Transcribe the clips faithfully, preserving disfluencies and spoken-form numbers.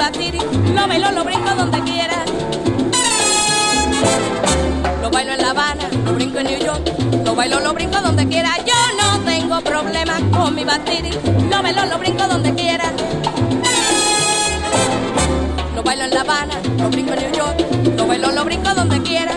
batiri, lo bailo, lo brinco donde quiera. Lo bailo en La Habana, lo brinco en New York, lo bailo, lo brinco donde quiera. Yo no tengo problema con mi batiri, lo bailo, lo brinco donde quiera. Lo bailo en La Habana, lo brinco en New York, lo bailo, lo brinco donde quiera.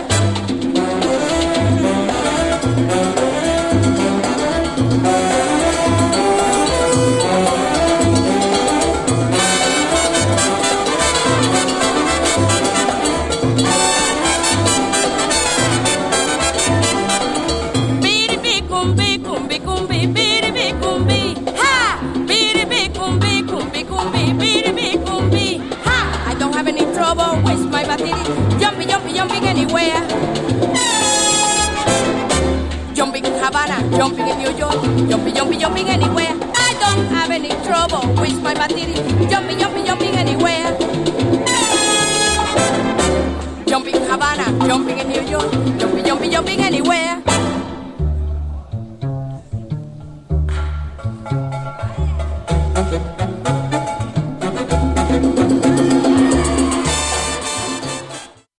Waste my battery, jumping, jumping, jumping anywhere. Jumping in Havana, jumping in New York, jumping, jumping, jumping anywhere. I don't have any trouble with my battery, jumping, jumping, jumping anywhere. Jumping in Havana, jumping in New York, jumping, jumping, jumping anywhere.